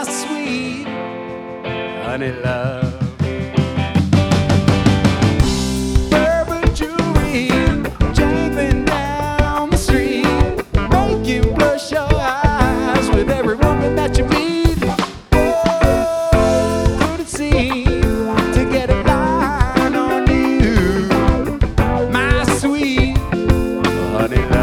sweet honey love. Bourbon jewelry jangling down the street, make you blush your eyes with every woman that you meet. Oh, could it seem to get a line on you, my sweet honey love.